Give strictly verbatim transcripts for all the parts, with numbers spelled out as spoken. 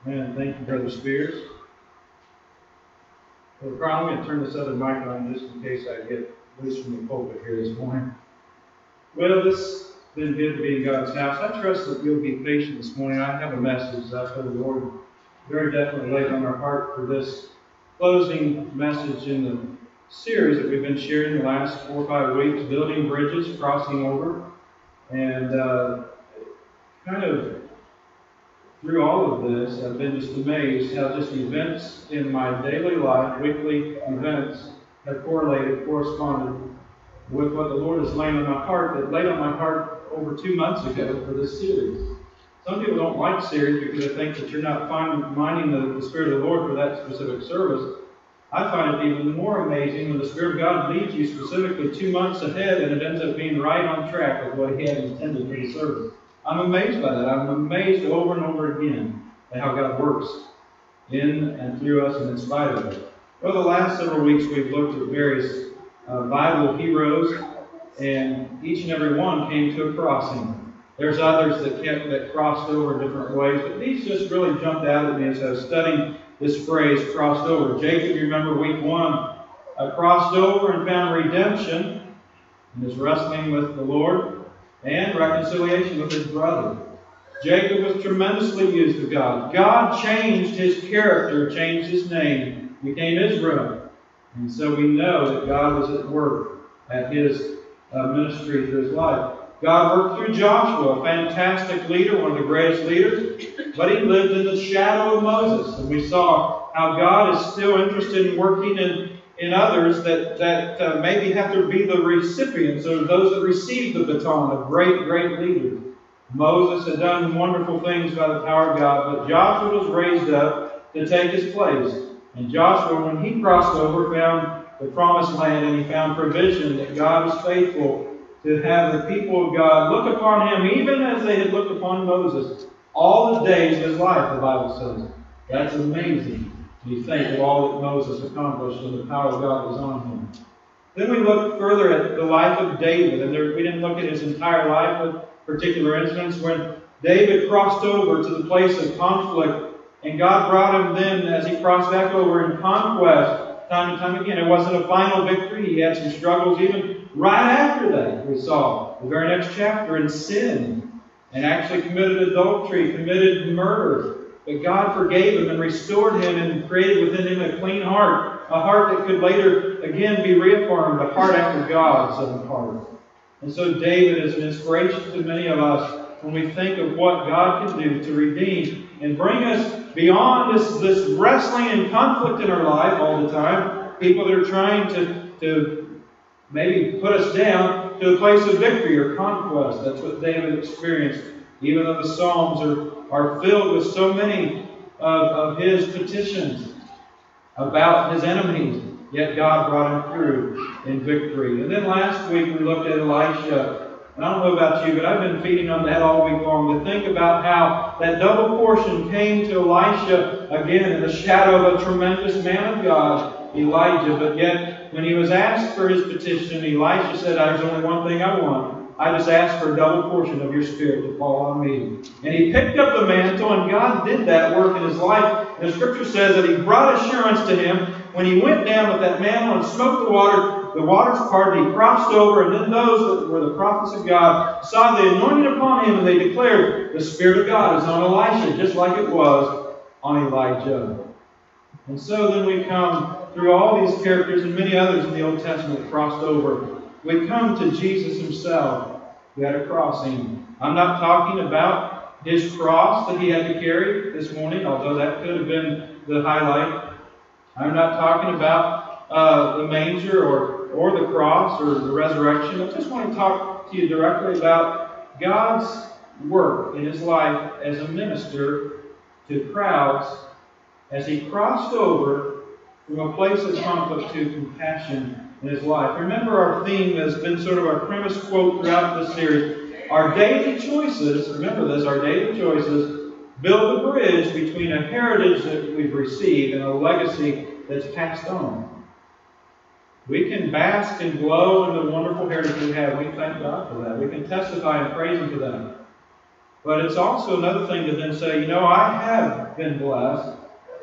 Man, thank you, Brother Spears. Well, Carl, I'm going to turn this other mic on just in case I get loose from the pulpit here this morning. Well, this has been good to be in God's house. I trust that you'll be patient this morning. I have a message that I feel the Lord very definitely laid on our heart for this closing message in the series that we've been sharing the last four or five weeks, building bridges, crossing over, and uh, kind of through all of this, I've been just amazed how just events in my daily life, weekly events, have correlated, corresponded with what the Lord has laid on my heart, that laid on my heart over two months ago for this series. Some people don't like series because they think that you're not finding, minding the, the Spirit of the Lord for that specific service. I find it even more amazing when the Spirit of God leads you specifically two months ahead and it ends up being right on track with what He had intended for the service. I'm amazed by that. I'm amazed over and over again at how God works in and through us and in spite of it. Over the last several weeks, we've looked at various uh, Bible heroes, and each and every one came to a crossing. There's others that kept, that crossed over in different ways, but these just really jumped out at me as I was studying this phrase, crossed over. Jacob, you remember week one, uh, crossed over and found redemption in his wrestling with the Lord and reconciliation with his brother. Jacob was tremendously used of God. God changed his character, changed his name, became Israel. And so we know that God was at work at his uh, ministry through his life. God worked through Joshua, a fantastic leader, one of the greatest leaders, but he lived in the shadow of Moses. And we saw how God is still interested in working in, in others that, that uh, maybe have to be the recipients or those that receive the baton of great, great leaders. Moses had done wonderful things by the power of God, but Joshua was raised up to take his place. And Joshua, when he crossed over, found the promised land and he found provision that God was faithful to have the people of God look upon him, even as they had looked upon Moses, all the days of his life, the Bible says. That's amazing. You think of all that Moses accomplished and the power of God was on him. Then we look further at the life of David, and there, we didn't look at his entire life, but particular incidents when David crossed over to the place of conflict, and God brought him then, as he crossed back over in conquest, time and time again. It wasn't a final victory. He had some struggles even right after that. We saw the very next chapter in sin, and actually committed adultery, committed murder. But God forgave him and restored him and created within him a clean heart, a heart that could later again be reaffirmed, a heart after God's own heart. And so David is an inspiration to many of us when we think of what God can do to redeem and bring us beyond this, this wrestling and conflict in our life all the time. People that are trying to, to maybe put us down to a place of victory or conquest. That's what David experienced. Even though the Psalms are, are filled with so many of, of his petitions about his enemies, yet God brought him through in victory. And then last week we looked at Elisha. And I don't know about you, but I've been feeding on that all week long to think about how that double portion came to Elisha again in the shadow of a tremendous man of God, Elijah. But yet, when he was asked for his petition, Elisha said, "There's only one thing I want. I just ask for a double portion of your Spirit to fall on me." And he picked up the mantle, and God did that work in his life. And the Scripture says that He brought assurance to him when he went down with that mantle and smote the water. The waters parted, he crossed over, and then those that were the prophets of God saw the anointing upon him, and they declared, "The Spirit of God is on Elisha," just like it was on Elijah. And so then we come through all these characters and many others in the Old Testament that crossed over. We come to Jesus Himself, who had a crossing. I'm not talking about His cross that He had to carry this morning, although that could have been the highlight. I'm not talking about uh, the manger or, or the cross or the resurrection. I just want to talk to you directly about God's work in His life as a minister to crowds as He crossed over from a place of conflict to compassion in His life. Remember, our theme has been sort of our premise quote throughout this series. Our daily choices, remember this, our daily choices build a bridge between a heritage that we've received and a legacy that's passed on. We can bask and glow in the wonderful heritage we have. We thank God for that. We can testify and praise Him for that. But it's also another thing to then say, you know, I have been blessed.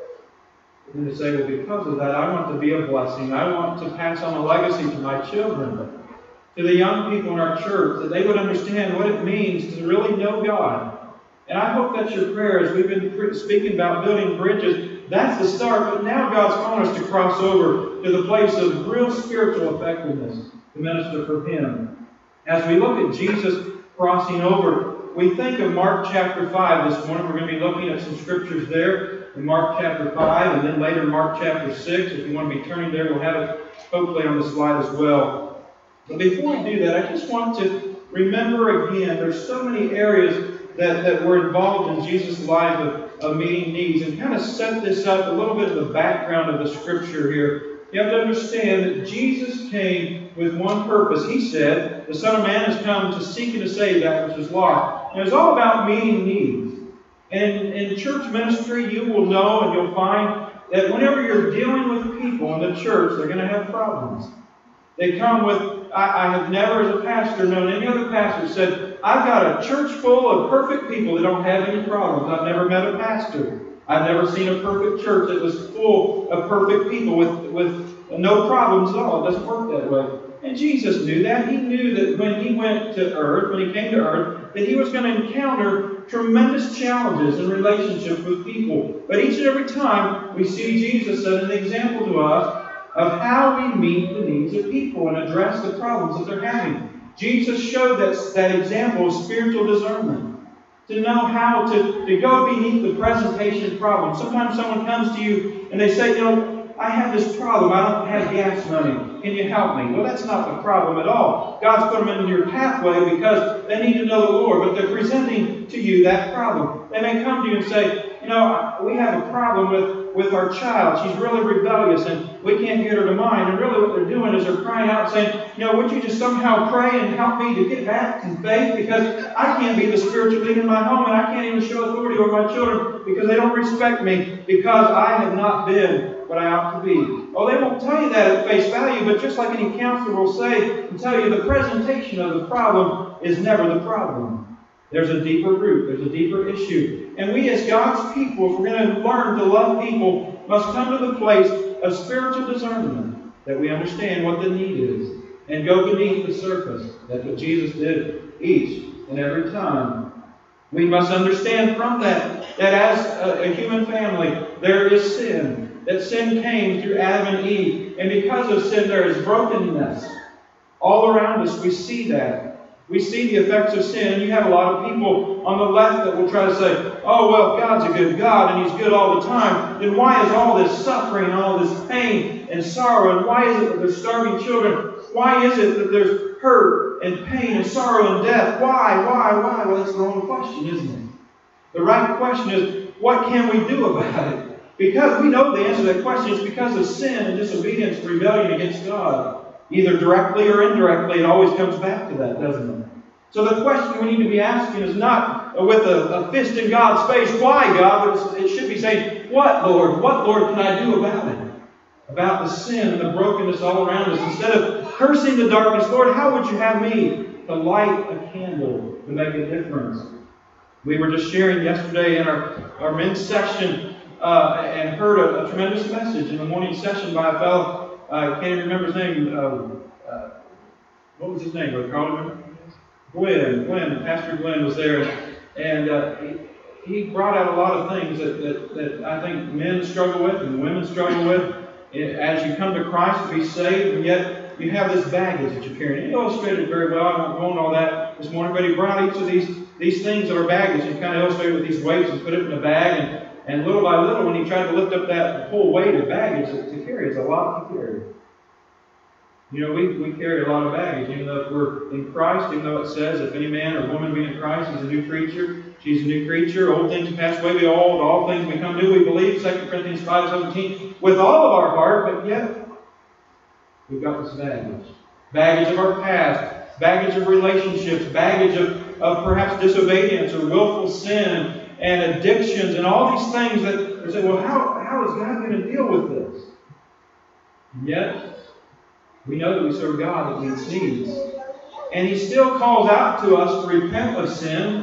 And to say, well, because of that, I want to be a blessing. I want to pass on a legacy to my children, to the young people in our church, that they would understand what it means to really know God. And I hope that's your prayer as we've been speaking about building bridges. That's the start, but now God's calling us to cross over to the place of real spiritual effectiveness to minister for Him. As we look at Jesus crossing over, we think of Mark chapter five this morning. We're going to be looking at some scriptures there in Mark chapter five, and then later Mark chapter six. If you want to be turning there, we'll have it hopefully on the slide as well. But before we do that, I just want to remember again, there's so many areas that, that were involved in Jesus' life of, of meeting needs, and kind of set this up, a little bit of the background of the scripture here. You have to understand that Jesus came with one purpose. He said, the Son of Man has come to seek and to save that which is lost. And it's all about meeting needs. And in church ministry, you will know and you'll find that whenever you're dealing with people in the church, they're going to have problems. They come with, I, I have never as a pastor known any other pastor who said, I've got a church full of perfect people that don't have any problems. I've never met a pastor. I've never seen a perfect church that was full of perfect people with, with no problems at all. It doesn't work that way. And Jesus knew that. He knew that when He went to earth, when He came to earth, that He was going to encounter tremendous challenges in relationship with people. But each and every time we see Jesus set an example to us of how we meet the needs of people and address the problems that they're having. Jesus showed that, that example of spiritual discernment. To know how to, to go beneath the presentation problem. Sometimes someone comes to you and they say, you know, I have this problem. I don't have gas money. Can you help me? Well, that's not the problem at all. God's put them into your pathway because they need to know the Lord. But they're presenting to you that problem. They may come to you and say, you know, we have a problem with, with our child. She's really rebellious and we can't get her to mind. And really what they're doing is they're crying out saying, you know, would you just somehow pray and help me to get back in faith? Because I can't be the spiritual leader in my home and I can't even show authority over my children because they don't respect me because I have not been what I ought to be. Oh, they won't tell you that at face value, but just like any counselor will say and tell you, the presentation of the problem is never the problem. There's a deeper root. There's a deeper issue. And we as God's people, if we're going to learn to love people, must come to the place of spiritual discernment, that we understand what the need is, and go beneath the surface. That's what Jesus did each and every time. We must understand from that, that as a, a human family, there is sin. That sin came through Adam and Eve. And because of sin, there is brokenness. All around us, we see that. We see the effects of sin. And you have a lot of people on the left that will try to say, oh, well, God's a good God and He's good all the time. Then why is all this suffering, all this pain and sorrow? And why is it that there's starving children? Why is it that there's hurt and pain and sorrow and death? Why, why, why? Well, that's the wrong question, isn't it? The right question is, what can we do about it? Because we know the answer to that question is because of sin and disobedience and rebellion against God. Either directly or indirectly, it always comes back to that, doesn't it? So the question we need to be asking is not with a, a fist in God's face, why, God? But it should be saying, what, Lord? What, Lord, can I do about it? About the sin and the brokenness all around us. Instead of cursing the darkness, Lord, how would you have me to light a candle to make a difference? We were just sharing yesterday in our, our men's session uh, and heard a, a tremendous message in the morning session by a fellow, uh, I can't even remember his name. Uh, uh, what was his name? Brother Carl? Glenn. Glenn. Pastor Glenn was there. And, and uh, he, he brought out a lot of things that, that, that I think men struggle with and women struggle with as you come to Christ to be saved, and yet you have this baggage that you're carrying. He illustrated very well. I won't go into all that this morning, but he brought each of these, these things that are baggage and kind of illustrated with these weights and put it in a bag. And, and little by little, when he tried to lift up that whole weight of baggage to carry, it's a lot to carry. You know, we, we carry a lot of baggage, even though if we're in Christ, even though it says, if any man or woman be in Christ is a new creature, she's a new creature, old things pass away, behold, all things become new, we believe, Second Corinthians five seventeen, with all of our heart, but yet we've got this baggage. Baggage of our past, baggage of relationships, baggage of, of perhaps disobedience or willful sin and addictions and all these things that we say, well, how, how is God going to deal with this? And yet, we know that we serve God that meets needs. And He still calls out to us to repent of sin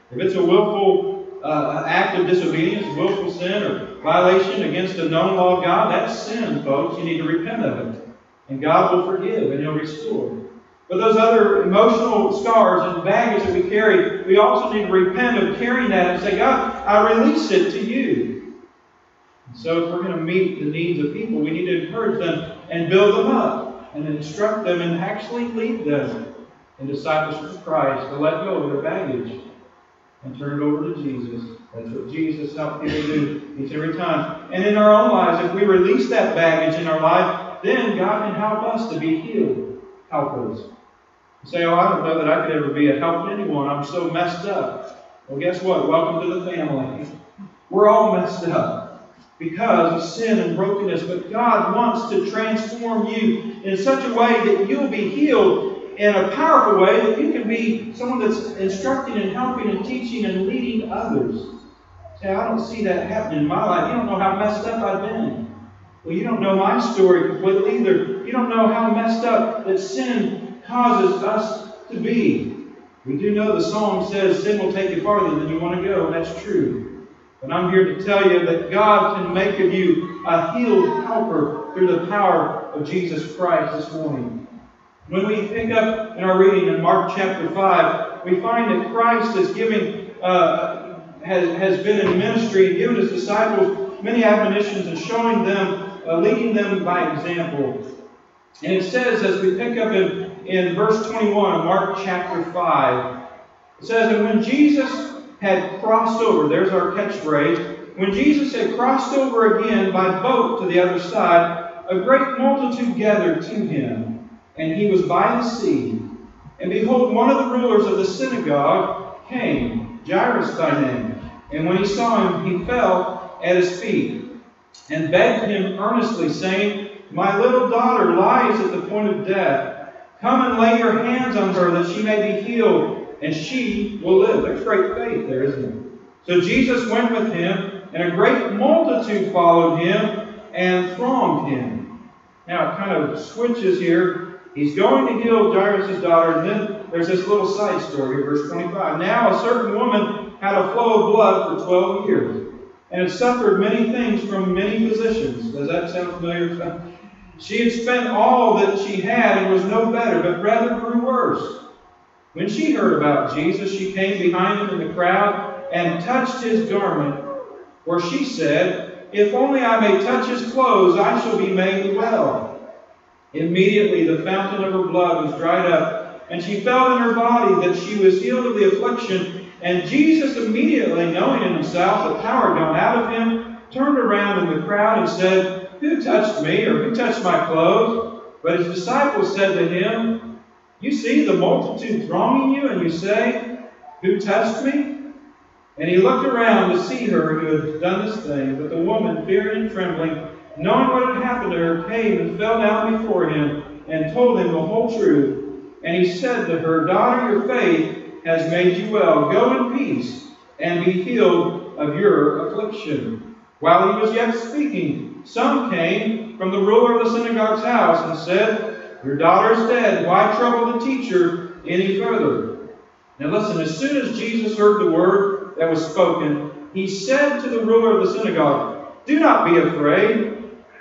If it's a willful uh, act of disobedience, willful sin, or violation against a known law of God, that's sin, folks. You need to repent of it. And God will forgive and He'll restore. But those other emotional scars and baggage that we carry, we also need to repent of carrying that and say, God, I release it to you. And so if we're going to meet the needs of people, we need to encourage them and build them up and instruct them and actually lead them in discipleship of Christ to let go of their baggage and turn it over to Jesus. That's what Jesus helped people do each and every time. And in our own lives, if we release that baggage in our life, then God can help us to be healed. Help us. You say, oh, I don't know that I could ever be a help to anyone. I'm so messed up. Well, guess what? Welcome to the family. We're all messed up because of sin and brokenness. But God wants to transform you in such a way that you'll be healed in a powerful way, that you can be someone that's instructing and helping and teaching and leading others. Say, I don't see that happening in my life. You don't know how messed up I've been. Well, you don't know my story completely either. You don't know how messed up that sin causes us to be. We do know the song says sin will take you farther than you want to go, and that's true. But I'm here to tell you that God can make of you a healed helper through the power of Jesus Christ this morning. When we pick up in our reading in Mark chapter five, we find that Christ is giving, uh, has, has been in ministry and given His disciples many admonitions and showing them, uh, leading them by example. And it says, as we pick up in, in verse twenty-one of Mark chapter five, it says, and when Jesus had crossed over, there's our catchphrase, when Jesus had crossed over again by boat to the other side, a great multitude gathered to Him. And He was by the sea. And behold, one of the rulers of the synagogue came, Jairus by name. And when he saw Him, he fell at His feet and begged Him earnestly, saying, my little daughter lies at the point of death. Come and lay your hands on her, that she may be healed, and she will live. There's great faith there, isn't it? So Jesus went with him, and a great multitude followed Him and thronged Him. Now it kind of switches here. He's going to heal Jairus' daughter, and then there's this little side story here, verse twenty-five. Now a certain woman had a flow of blood for twelve years, and had suffered many things from many physicians. Does that sound familiar? She had spent all that she had and was no better, but rather grew worse. When she heard about Jesus, she came behind Him in the crowd and touched His garment, for she said, if only I may touch His clothes, I shall be made well. Immediately the fountain of her blood was dried up, and she felt in her body that she was healed of the affliction. And Jesus, immediately knowing in Himself the power gone out of Him, turned around in the crowd and said, who touched me, or who touched my clothes? But His disciples said to Him, you see the multitude thronging you, and you say, who touched me? And He looked around to see her who had done this thing. But the woman, fearing and trembling, knowing what had happened to her, came and fell down before Him and told Him the whole truth. And He said to her, daughter, your faith has made you well. Go in peace and be healed of your affliction. While He was yet speaking, some came from the ruler of the synagogue's house and said, your daughter is dead. Why trouble the teacher any further? Now listen, as soon as Jesus heard the word that was spoken, He said to the ruler of the synagogue, do not be afraid.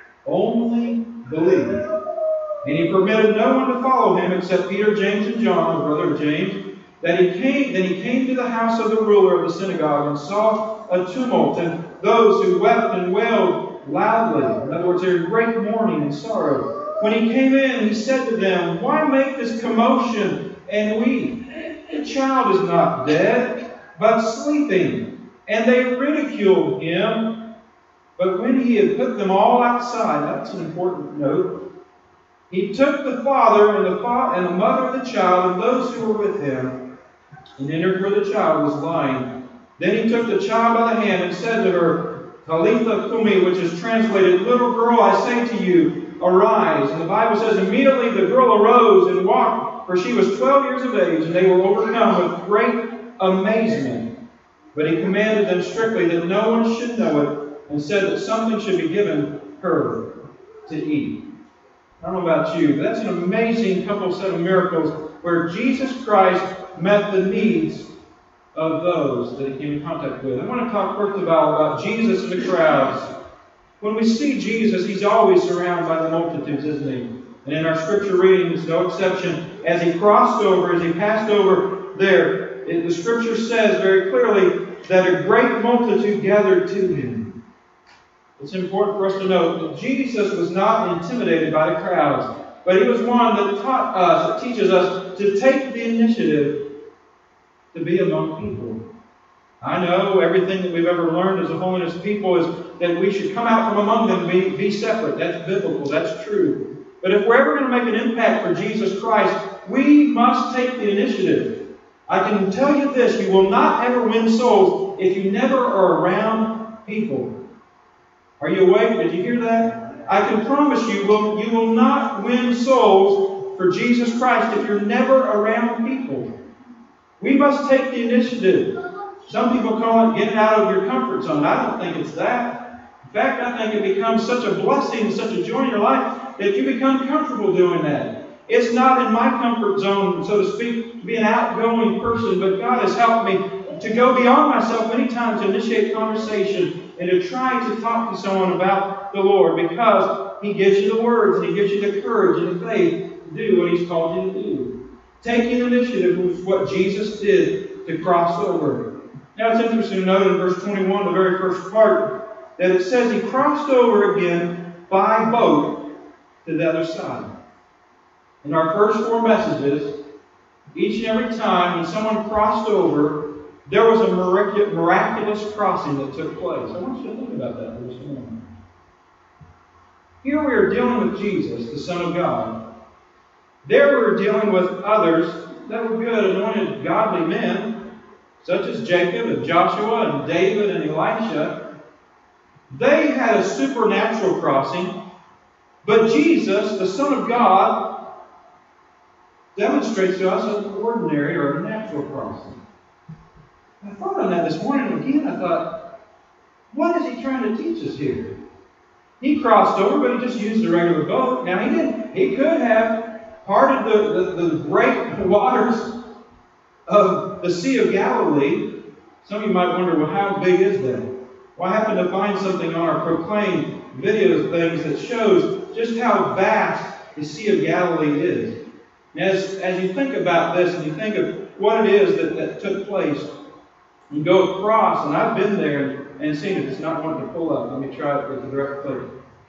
Only believe. And He permitted no one to follow Him except Peter, James, and John, the brother of James. That he came, then He came to the house of the ruler of the synagogue and saw a tumult and those who wept and wailed loudly. In other words, there was great mourning and sorrow. When He came in, He said to them, why make this commotion and weep? The child is not dead, but sleeping. And they ridiculed Him. But when He had put them all outside, that's an important note, He took the father and the, fa- and the mother of the child and those who were with Him, and entered where the child was lying. Then He took the child by the hand and said to her, Talitha Kumi, which is translated, little girl, I say to you, arise. And the Bible says, immediately the girl arose and walked, for she was twelve years of age, and they were overcome with great amazement. But He commanded them strictly that no one should know it, and said that something should be given her to eat. I don't know about you, but that's an amazing couple set of miracles where Jesus Christ met the needs of those that he came in contact with. I want to talk first of all about Jesus and the crowds. When we see Jesus, he's always surrounded by the multitudes, isn't he? And in our scripture reading, it's no exception. As he crossed over, as he passed over there, it, the scripture says very clearly that a great multitude gathered to him. It's important for us to note that Jesus was not intimidated by the crowds, but he was one that taught us, that teaches us to take the initiative to be among people. I know everything that we've ever learned as a holiness people is that we should come out from among them and be, be separate. That's biblical. That's true. But if we're ever going to make an impact for Jesus Christ, we must take the initiative. I can tell you this, you will not ever win souls if you never are around people. Are you awake? Did you hear that? I can promise you, will, you will not win souls for Jesus Christ if you're never around people. We must take the initiative. Some people call it getting out of your comfort zone. I don't think it's that. In fact, I think it becomes such a blessing, such a joy in your life that you become comfortable doing that. It's not in my comfort zone, so to speak, to be an outgoing person, but God has helped me to go beyond myself many times to initiate conversation and to try to talk to someone about the Lord, because He gives you the words and He gives you the courage and the faith to do what He's called you to do. Taking initiative was what Jesus did to cross over. Now it's interesting to note in verse twenty-one, the very first part, that it says He crossed over again by boat to the other side. In our first four messages, each and every time when someone crossed over, there was a miraculous crossing that took place. I want you to think about that for just a moment. Here we are dealing with Jesus, the Son of God. There we were dealing with others that were good, anointed, godly men, such as Jacob and Joshua and David and Elisha. They had a supernatural crossing, but Jesus, the Son of God, demonstrates to us an ordinary or a natural crossing. I thought on that this morning, and again I thought, what is He trying to teach us here? He crossed over, but He just used a regular boat. Now He didn't. He could have parted the, the, the great waters of the Sea of Galilee. Some of you might wonder, well, how big is that? Well, I happened to find something on our Proclaim videos things that shows just how vast the Sea of Galilee is. As, as you think about this and you think of what it is that, that took place, you go across, and I've been there and, and seen it. It's not wanting to pull up. Let me try it with the direct click.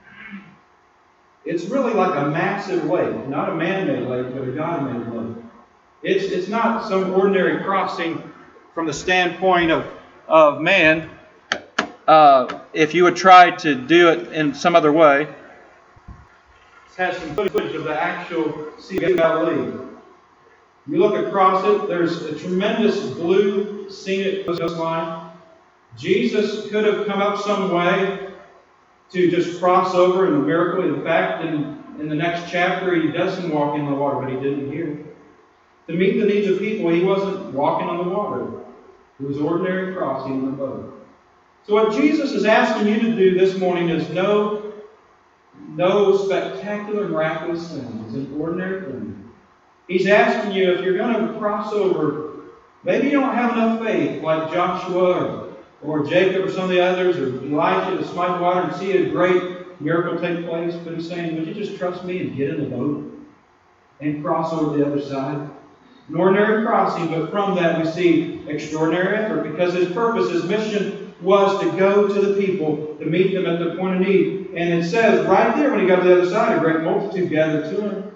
It's really like a massive lake, not a man-made lake, but a God-made lake. It's, it's not some ordinary crossing from the standpoint of, of man. Uh, if you would try to do it in some other way, has some footage of the actual Sea of Galilee. You look across it, there's a tremendous blue scenic coastline. Jesus could have come up some way to just cross over in a miracle. In fact, in, in the next chapter, He doesn't walk in the water, but He didn't here. To meet the needs of people, He wasn't walking on the water. It was ordinary crossing in the boat. So what Jesus is asking you to do this morning is no No spectacular, miraculous thing. It's an ordinary thing. He's asking you, if you're going to cross over, maybe you don't have enough faith like Joshua or, or Jacob or some of the others, or Elijah to smite the water and see a great miracle take place. But He's saying, would you just trust me and get in the boat and cross over the other side? An ordinary crossing, but from that we see extraordinary effort, because His purpose, His mission was to go to the people, to meet them at their point of need. And it says right there, when He got to the other side, a great multitude gathered to Him.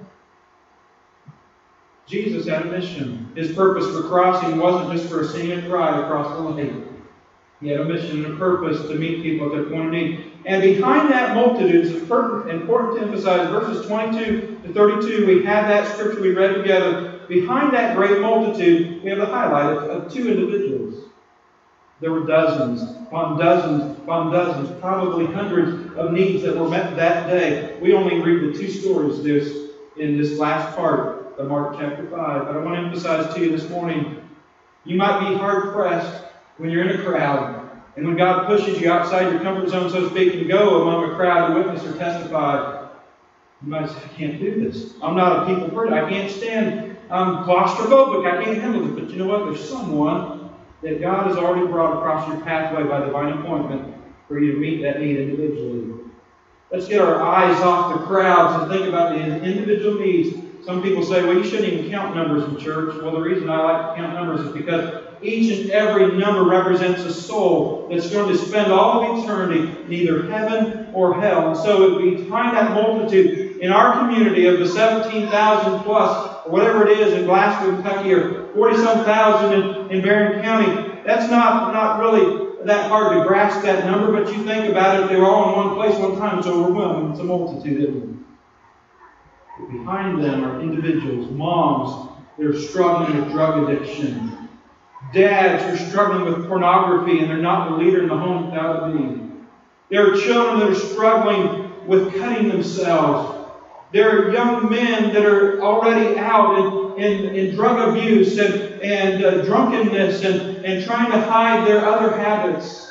Jesus had a mission. His purpose for crossing wasn't just for a scenic ride across the lake. He had a mission and a purpose to meet people at their point of need. And behind that multitude, it's important to emphasize, verses twenty-two to thirty-two, we have that scripture we read together. Behind that great multitude, we have the highlight of, of two individuals. There were dozens upon dozens upon dozens, probably hundreds of needs that were met that day. We only read the two stories this in this last part of Mark chapter five. But I want to emphasize to you this morning, you might be hard-pressed when you're in a crowd, and when God pushes you outside your comfort zone, so to speak, and go among a crowd to witness or testify. You might say, I can't do this. I'm not a people person. I can't stand. I'm claustrophobic. I can't handle this. But you know what? There's someone that God has already brought across your pathway by divine appointment for you to meet that need individually. Let's get our eyes off the crowds and think about the individual needs. Some people say, well, you shouldn't even count numbers in church. Well, the reason I like to count numbers is because each and every number represents a soul that's going to spend all of eternity in either heaven or hell. And so it would be behind that multitude in our community of the seventeen thousand plus, or whatever it is in Glasgow, Kentucky, or forty-some thousand in, in Barron County. That's not, not really that hard to grasp that number, but you think about it, if they were all in one place one time, it's overwhelming. It's a multitude, isn't it? But behind them are individuals, moms that are struggling with drug addiction, dads who are struggling with pornography and they're not the leader in the home without a need. There are children that are struggling with cutting themselves. There are young men that are already out in, in, in drug abuse and, and uh, drunkenness and, and trying to hide their other habits.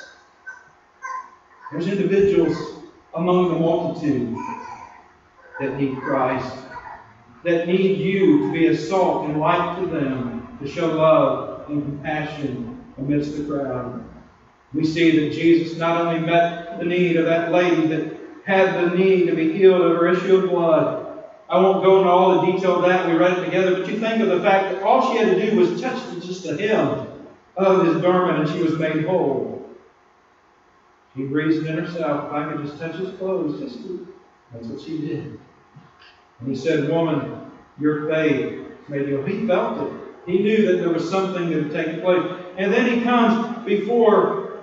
There's individuals among the multitude that need Christ, that need you to be a salt and light to them, to show love and compassion amidst the crowd. We see that Jesus not only met the need of that lady that had the need to be healed of her issue of blood. I won't go into all the detail of that. We read it together. But you think of the fact that all she had to do was touch just the hem of his garment and she was made whole. She reasoned in herself, if I could just touch his clothes, just that's what she did. And he said, woman, your faith made you. He felt it. He knew that there was something that had taken place. And then he comes before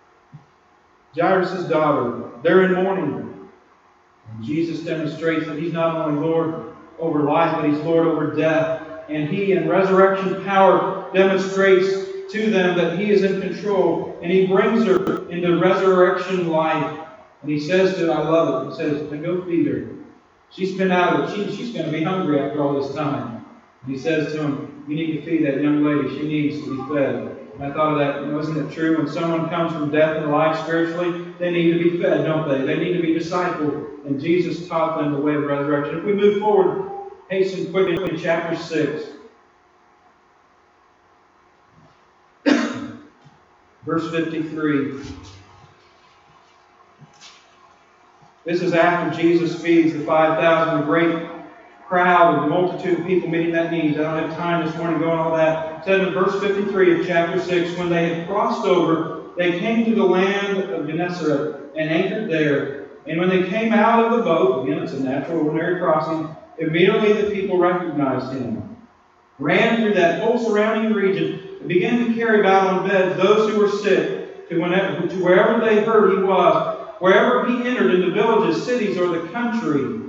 Jairus' daughter. They're in mourning. And Jesus demonstrates that He's not only Lord over life, but He's Lord over death. And He, in resurrection power, demonstrates to them that He is in control. And He brings her into resurrection life. And He says to her, I love it, He says, then go feed her. She's been out of it. She, she's going to be hungry after all this time. And He says to him, you need to feed that young lady. She needs to be fed. And I thought of that, you know, isn't it true? When someone comes from death into life spiritually, they need to be fed, don't they? They need to be discipled. And Jesus taught them the way of resurrection. If we move forward, hasten quickly to chapter six. Verse fifty-three. This is after Jesus feeds the five thousand, a great crowd, a multitude of people meeting that need. I don't have time this morning to go on all that. It says in verse fifty-three of chapter six, when they had crossed over, they came to the land of Gennesaret and anchored there. And when they came out of the boat, again, it's a natural, ordinary crossing, immediately the people recognized Him, ran through that whole surrounding region, and began to carry about on beds those who were sick, to, whenever, to wherever they heard He was, wherever He entered, into villages, cities, or the country.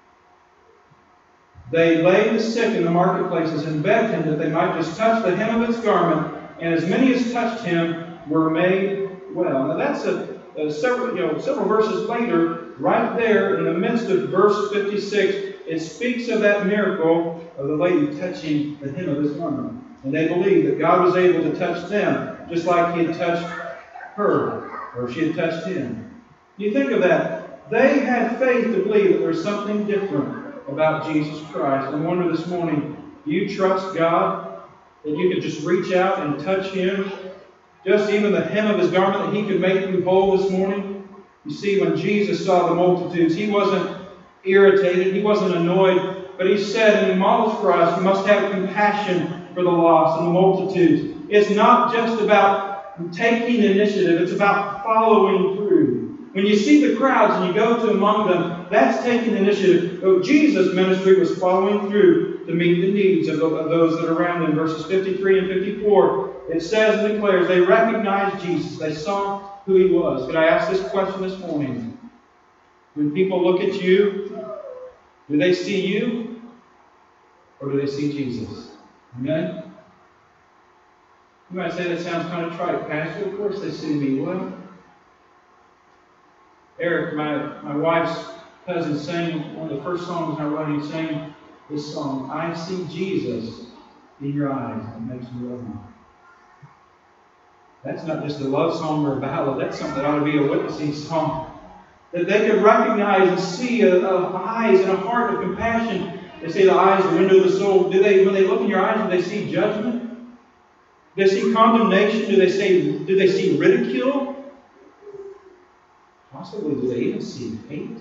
They laid the sick in the marketplaces and begged Him that they might just touch the hem of His garment, and as many as touched Him were made well. Now that's a, a several, you know, several verses later, right there in the midst of verse fifty-six, it speaks of that miracle of the lady touching the hem of His garment. And they believed that God was able to touch them, just like He had touched her, or she had touched Him. You think of that. They had faith to believe that there was something different about Jesus Christ. I wonder this morning, do you trust God that you could just reach out and touch Him? Just even the hem of His garment, that He could make you whole this morning? You see, when Jesus saw the multitudes, He wasn't irritated, He wasn't annoyed, but He said, and He models for us, we must have compassion for the lost and the multitudes. It's not just about taking initiative, it's about following through. When you see the crowds and you go to among them, that's taking initiative. But Jesus' ministry was following through to meet the needs of, of those that are around him. Verses fifty-three and fifty-four, it says and declares, they recognized Jesus. They saw who He was. Could I ask this question this morning? When people look at you, do they see you? Or do they see Jesus? Amen? You might say that sounds kind of trite, Pastor. Of course they see me. Well, Eric, my, my wife's cousin, sang one of the first songs I wrote. He sang this song, I see Jesus in your eyes. It makes me love you. That's not just a love song or a ballad. That's something that ought to be a witnessing song. That they could recognize and see a, a eyes and a heart of compassion. They say the eyes are the window of the soul. Do they, when they look in your eyes, do they see judgment? Do they see condemnation? Do they say, do they see ridicule? Possibly, do they even see hate?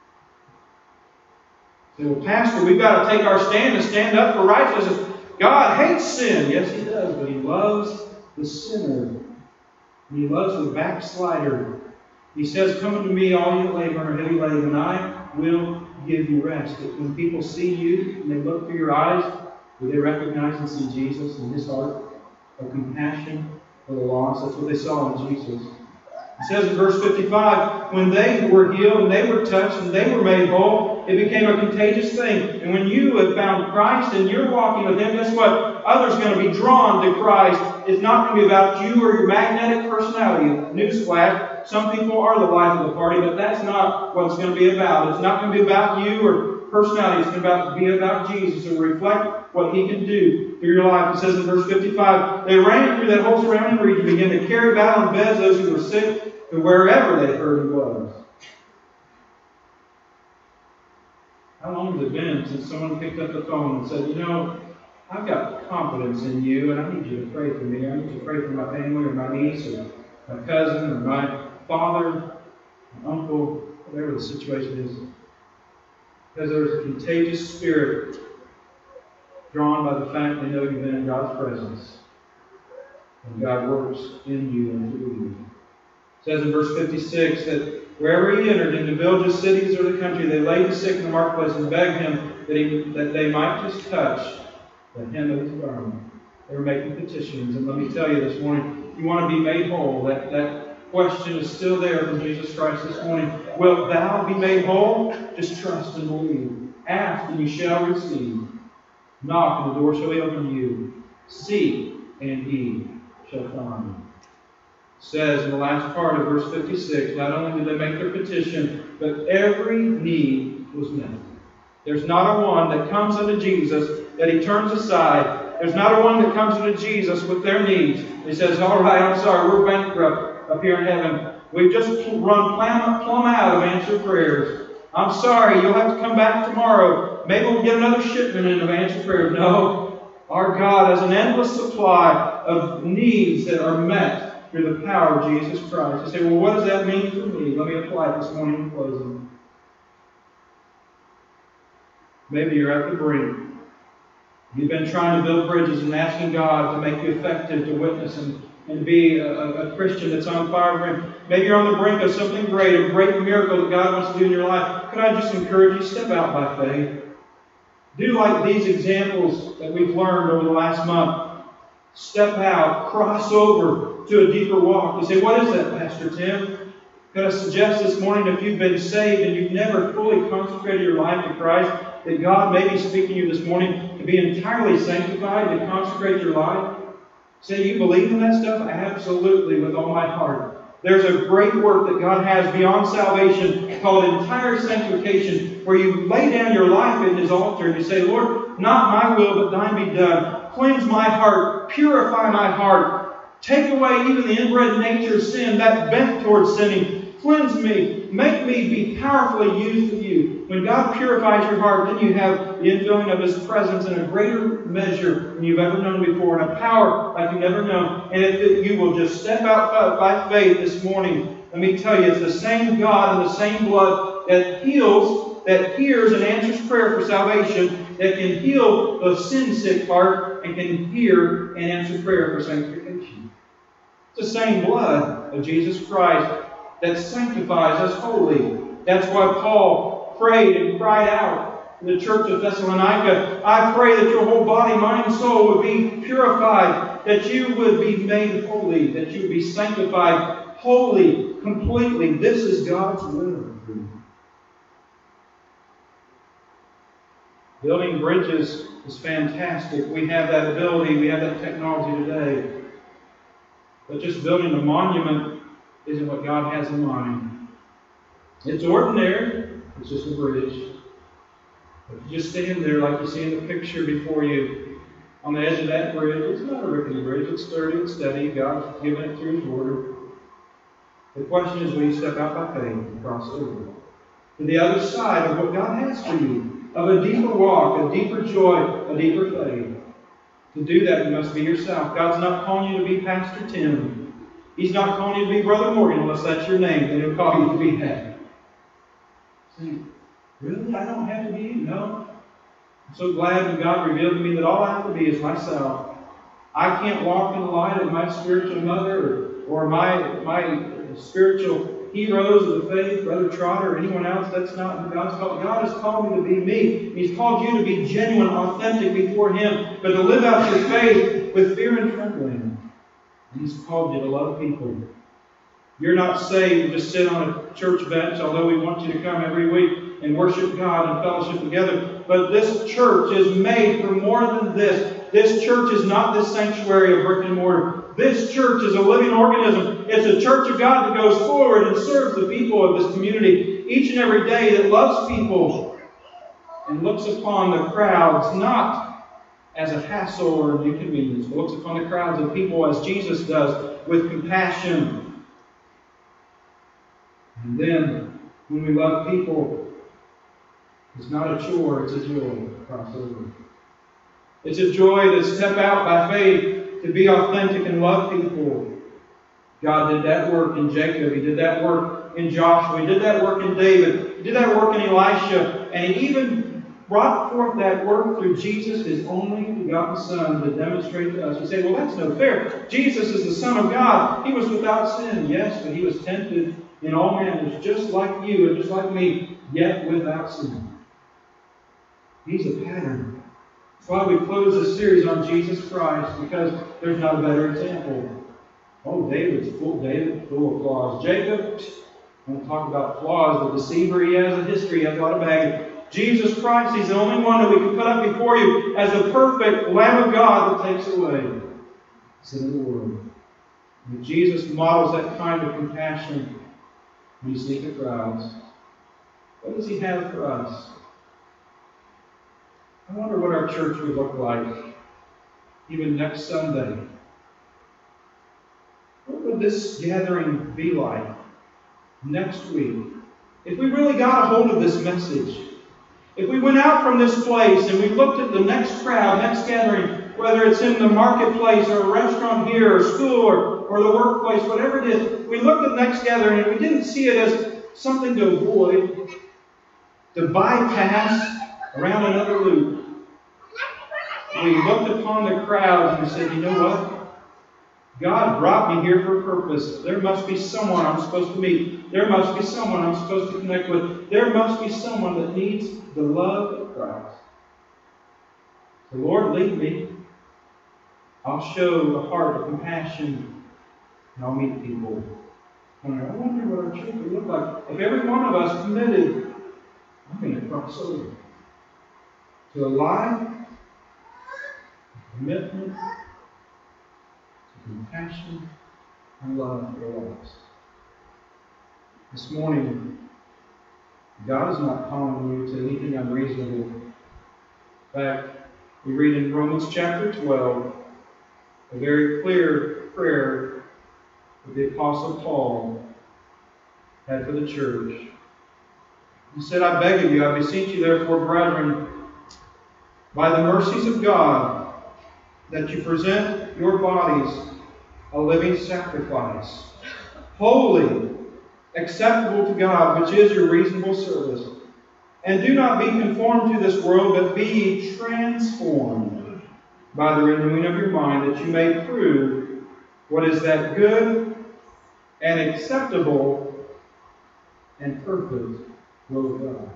Say, well, Pastor, we've got to take our stand and stand up for righteousness. God hates sin. Yes, He does, but He loves the sinner. He loves the backslider. He says, come unto me, all you labor and are heavy laden, and I will give you rest. But when people see you and they look through your eyes, do they recognize and see Jesus in His heart of compassion for the lost? That's what they saw in Jesus. It says in verse fifty-five, when they were healed and they were touched and they were made whole, it became a contagious thing. And when you have found Christ and you're walking with Him, guess what? Others are going to be drawn to Christ. It's not going to be about you or your magnetic personality. Newsflash, some people are the life of the party, but that's not what it's going to be about. It's not going to be about you or personality. It's going to be about Jesus and reflect what He can do through your life. It says in verse fifty-five, they ran through that whole surrounding region, began to carry about on beds those who were sick, to wherever they heard He was. How long has it been since someone picked up the phone and said, you know, I've got confidence in you, and I need you to pray for me. I need you to pray for my family, or my niece, or my cousin, or my father, my uncle, whatever the situation is. Because there's a contagious spirit drawn by the fact they know you've been in God's presence. And God works in you and through you. It says in verse fifty-six that wherever He entered, into villages, cities, or the country, they laid the sick in the marketplace and begged Him that, he, that they might just touch the hem of His garment. They were making petitions. And let me tell you this morning, if you want to be made whole, that, that question is still there from Jesus Christ this morning. Wilt thou be made whole? Just trust and believe. Ask and you shall receive. Knock and the door shall be opened to you. Seek and ye shall find. It says in the last part of verse fifty-six, not only did they make their petition, but every need was met. There's not a one that comes unto Jesus that He turns aside. There's not a one that comes unto Jesus with their needs. He says, all right, I'm sorry, we're bankrupt up here in heaven. We've just run plumb, plumb out of answered prayers. I'm sorry, you'll have to come back tomorrow. Maybe we'll get another shipment in of answered prayers. No, our God has an endless supply of needs that are met through the power of Jesus Christ. You say, well, what does that mean for me? Let me apply it this morning in closing. Maybe you're at the brink. You've been trying to build bridges and asking God to make you effective to witness and, and be a, a Christian that's on fire for Him. Maybe you're on the brink of something great, a great miracle that God wants to do in your life. Could I just encourage you, step out by faith. Do like these examples that we've learned over the last month. Step out, cross over to a deeper walk. You say, what is that, Pastor Tim? Could I suggest this morning, if you've been saved and you've never fully consecrated your life to Christ, that God may be speaking to you this morning to be entirely sanctified, to consecrate your life? Say, you believe in that stuff? Absolutely, with all my heart. There's a great work that God has beyond salvation called entire sanctification, where you lay down your life at His altar and you say, Lord, not my will, but thine be done. Cleanse my heart. Purify my heart. Take away even the inbred nature of sin, that bent towards sinning. Cleanse me. Make me be powerfully used of you. When God purifies your heart, then you have the infilling of His presence in a greater measure than you've ever known before, and a power like you've never known. And if you will just step out by faith this morning, let me tell you, it's the same God and the same blood that heals, that hears and answers prayer for salvation, that can heal the sin-sick heart and can hear and answer prayer for sanctification. It's the same blood of Jesus Christ that sanctifies us wholly. That's why Paul prayed and cried out in the church of Thessalonica, I pray that your whole body, mind, and soul would be purified, that you would be made holy, that you would be sanctified wholly, completely. This is God's will for you. Building bridges is fantastic. We have that ability, we have that technology today. But just building a monument isn't what God has in mind. It's ordinary. It's just a bridge. If you just stand there like you see in the picture before you, on the edge of that bridge, it's not a rickety bridge. It's sturdy and steady. God's given it through His Word. The question is, will you step out by faith and cross over to the other side of what God has for you, of a deeper walk, a deeper joy, a deeper faith? To do that, you must be yourself. God's not calling you to be Pastor Tim. He's not calling you to be Brother Morgan unless that's your name. Then He'll call you to be that. See, really? I don't have to be you? No. I'm so glad that God revealed to me that all I have to be is myself. I can't walk in the light of my spiritual mother or, or my, my spiritual heroes of the faith, Brother Trotter or anyone else. That's not who God's called. God has called me to be me. He's called you to be genuine, authentic before Him, but to live out your faith with fear and trembling. And He's called you to love people. You're not saved to just sit on a church bench, although we want you to come every week and worship God and fellowship together. But this church is made for more than this. This church is not this sanctuary of brick and mortar. This church is a living organism. It's a church of God that goes forward and serves the people of this community each and every day, that loves people and looks upon the crowds not as a hassle or an inconvenience, but looks upon the crowds of people as Jesus does, with compassion. And then, when we love people, it's not a chore, it's a joy to cross over. It's a joy to step out by faith, to be authentic and love people. God did that work in Jacob. He did that work in Joshua. He did that work in David. He did that work in Elisha. And He even brought forth that work through Jesus, His only begotten Son, to demonstrate to us. We say, well, that's no fair. Jesus is the Son of God. He was without sin, yes, but He was tempted in all manners, just like you and just like me, yet without sin. He's a pattern. That's why we close this series on Jesus Christ, because there's not a better example. Oh, David's full, David, full of flaws. Jacob, I want to talk about flaws. The deceiver, he has a history, he has a lot of baggage. Jesus Christ, He's the only one that we can put up before you as the perfect Lamb of God that takes away sin of the world. And Jesus models that kind of compassion when you see the crowds. What does He have for us? I wonder what our church would look like even next Sunday. What would this gathering be like next week if we really got a hold of this message? If we went out from this place and we looked at the next crowd, next gathering, whether it's in the marketplace or a restaurant here or school or, or the workplace, whatever it is, we looked at the next gathering and we didn't see it as something to avoid, to bypass around another loop. We looked upon the crowds and we said, you know what? God brought me here for a purpose. There must be someone I'm supposed to meet. There must be someone I'm supposed to connect with. There must be someone that needs the love of Christ. The Lord, lead me. I'll show a heart of compassion, and I'll meet people. And I wonder what our church would look like if every one of us committed, I'm going to cross over, to a life, a commitment, compassion and love for our lives. This morning, God is not calling you to anything unreasonable. In fact, we read in Romans chapter twelve a very clear prayer that the Apostle Paul had for the church. He said, I beg of you, I beseech you therefore, brethren, by the mercies of God, that you present your bodies a living sacrifice, holy, acceptable to God, which is your reasonable service. And do not be conformed to this world, but be ye transformed by the renewing of your mind, that you may prove what is that good and acceptable and perfect will of God.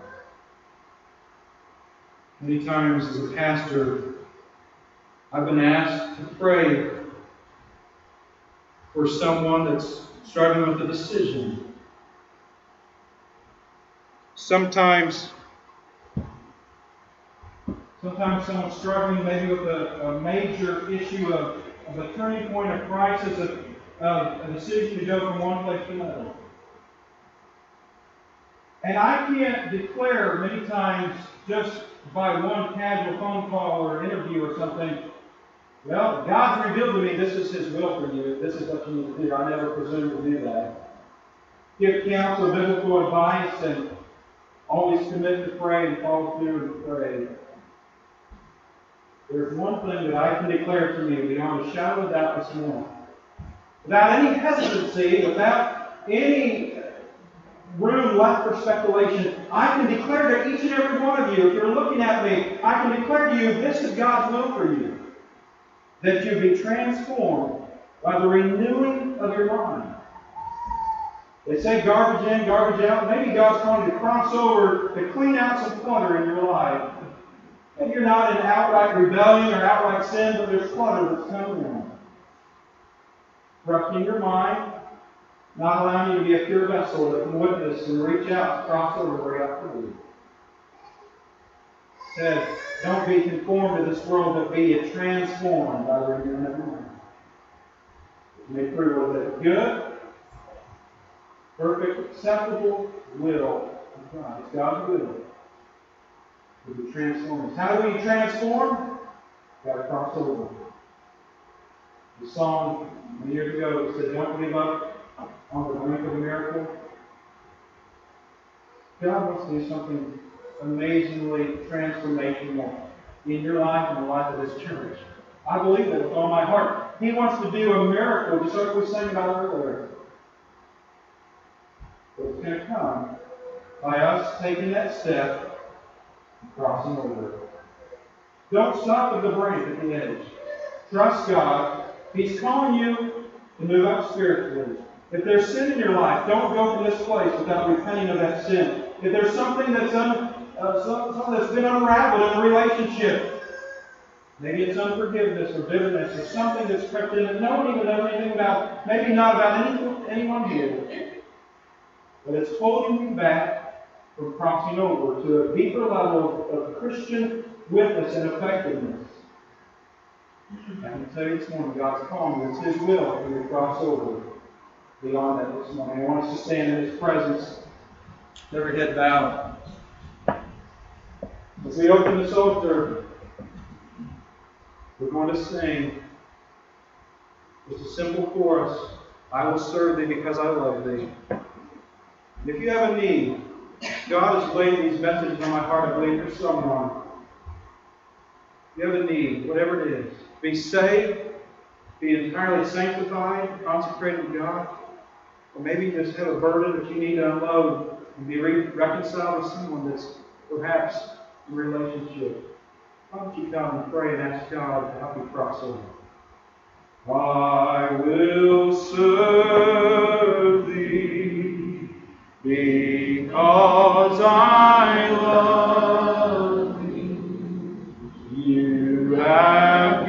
Many times as a pastor, I've been asked to pray for someone that's struggling with a decision. Sometimes, sometimes someone's struggling maybe with a, a major issue of, of a turning point, a crisis, of, of a decision to go from one place to another. And I can't declare many times just by one casual phone call or interview or something, well, God's revealed to me this is His will for you. This is what you need to do. I never presume to do that. Give counsel, biblical advice, and always commit to pray and follow through and pray. There's one thing that I can declare to you beyond a shadow of doubt this morning. Without any hesitancy, without any room left for speculation, I can declare to each and every one of you, if you're looking at me, I can declare to you, this is God's will for you. That you be transformed by the renewing of your mind. They say garbage in, garbage out. Maybe God's calling you to cross over to clean out some clutter in your life. Maybe you're not in outright rebellion or outright sin, but there's clutter that's coming in. Corrupting your mind, not allowing you to be a pure vessel that can witness and reach out to cross over where you have to be. Said, don't be conformed to this world, but be transformed by the renewing of your mind. You may prove that good, perfect, acceptable will of God. It's God's will to be transformed. How do we transform? Got to cross over. The song many years ago said, "Don't give up on the brink of a miracle." God wants to do something amazingly transformational in your life and the life of this church. I believe that with all my heart. He wants to do a miracle, just like we sang about earlier. But it's going to come by us taking that step and crossing over. Don't stop at the brink, at the edge. Trust God. He's calling you to move up spiritually. If there's sin in your life, don't go from this place without repenting of that sin. If there's something that's un, uh, something that's been unraveled in a relationship, maybe it's unforgiveness or bitterness or something that's crept in that no one even knows anything about, maybe not about any, anyone here, but it's holding you back from crossing over to a deeper level of, of Christian witness and effectiveness. I can tell you this morning, God's calling you. It's His will for you to cross over beyond that this morning. I want us to stand in His presence, every head bowed. As we open this altar, we're going to sing just a simple chorus. I will serve Thee because I love Thee. And if you have a need, God has laid these messages on my heart. I believe there's someone. If you have a need, whatever it is, be saved, be entirely sanctified, consecrated to God, or maybe you just have a burden that you need to unload and be re- reconciled with someone that's perhaps in a relationship. Why don't you come and pray and ask God to help you cross over? I will serve Thee because I love Thee. You have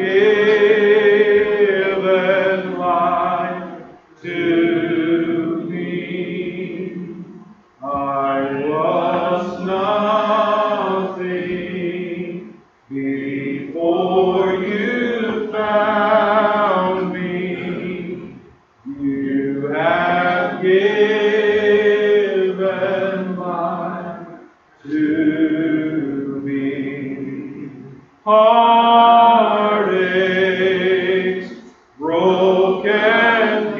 given life to me. I was nothing before You found me. You have given life to me. Heartaches, broken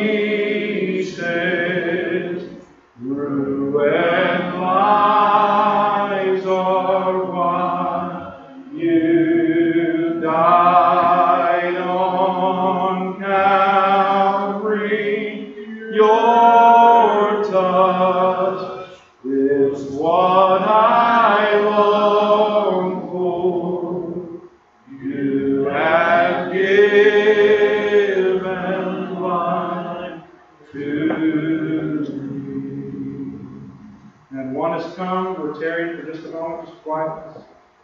pieces, ruined lives are won. You died on Calvary. Your touch is what I long for. You have given life to me. And one has come. We're tarrying for just a moment, just quietness.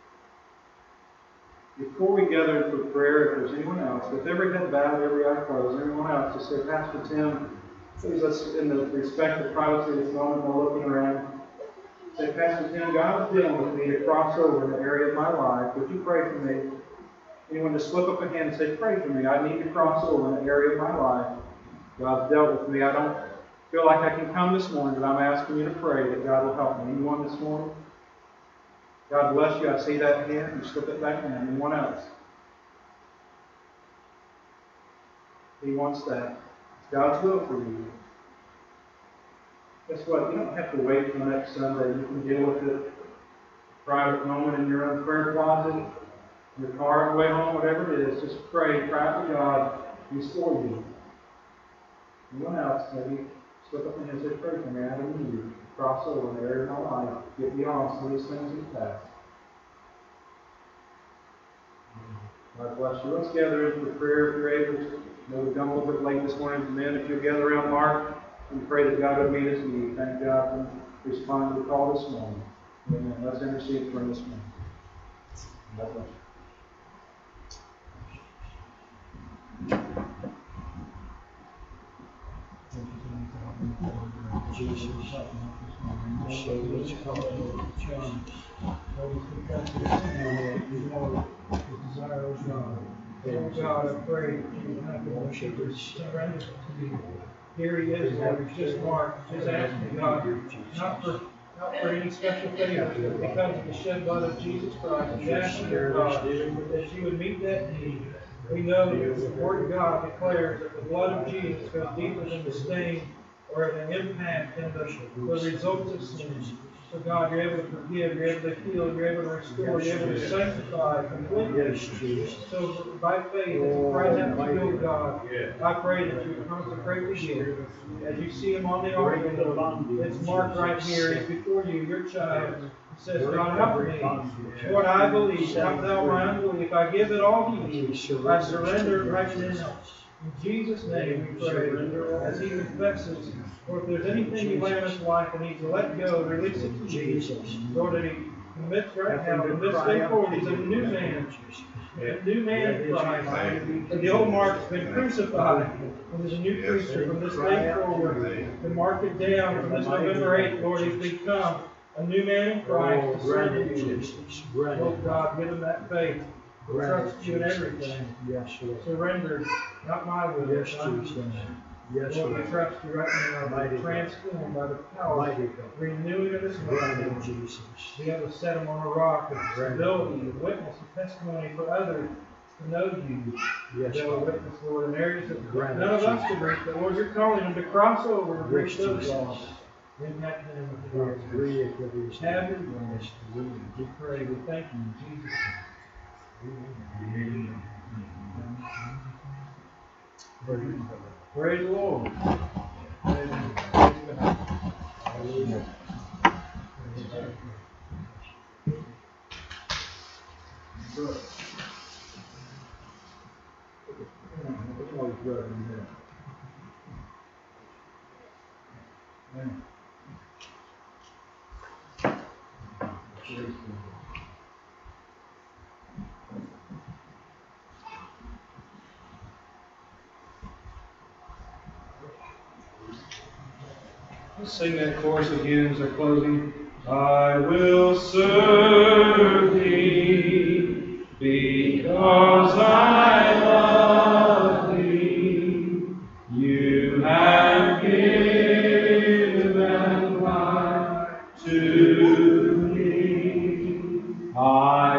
Before we gather for prayer, if there's anyone else, with every head bowed, every eye closed, anyone else, to say, Pastor Tim, please let's, in the respect of privacy of this moment, no looking around. Say, Pastor Tim, God is dealing with me to cross over in the area of my life. Would you pray for me? Anyone just slip up a hand and say, pray for me. I need to cross over in the area of my life. God's dealt with me. I don't feel like I can come this morning, but I'm asking you to pray that God will help me. Anyone this morning? God bless you. I see that hand. You slip it back in. Anyone else? He wants that. It's God's will for you. Guess what? You don't have to wait till next Sunday. You can deal with it. A private moment in your own prayer closet. your car on the way home, whatever it is, just pray, cry out to God. He's for you. Anyone else, maybe slip up and say, pray for me. I don't need you. Cross over in the area of my life. Get beyond some of these things in the past. God bless you. Let's gather in for prayer if you're able. I know we've done a little bit late this morning. Men, if you'll gather around Mark, we pray that God would meet us need. Thank God for responding to the call this morning. Amen. Let's intercede for him this morning. God bless you. Jesus, show which color change. Oh God, I pray that you would have more shepherds surrender to you. Here he is, Lord. He's just Mark. Just asking God, not for not for any special favors, but because of the shed blood of Jesus Christ. We ask you, God, that you would meet that need. We know that the Word of God declares that the blood of Jesus goes deeper than the stain or the impact and the, the results of sin. So God, you're able to forgive, you're able to heal, you're able to restore, you're able to sanctify completely. So by faith, as we cry out to you, God, I pray that you would consecrate the gift. As you see him on the altar, it's marked right here. He's before you, your child. It says, God, help me. Lord, I believe. Help thou my unbelief. I give it all to you. I surrender right now. In Jesus' name we pray. As he confesses, or if there's anything you lay in his life that needs to let go, release it to Jesus. Lord, that he commits right now, from this day forward, he's a new man. A new man in Christ. And the old Mark's been crucified. And there's a new creature from this day forward. To mark it down from this November eighth, Lord, he's become a new man in Christ. To serve you. Oh God, give him that faith. Trust you in everything. Yes, Lord. Surrender, not my will, yes, Jesus. Yes, Lord, we trust you right now. Be transformed by the power of renewing of this mind. Jesus. Be able to set him on a rock of stability, of witness, and testimony for others to know you. Yes, be able to witness, Lord, in areas that none of us can reach, but Lord, you're calling them to cross over and reach those lost. In that name of God, have your way. We pray, we thank you in Jesus' name. Praise the Lord. Praise God. Hallelujah. Let's sing that chorus again as we're closing. I will serve thee because I love thee. You have given life to me. I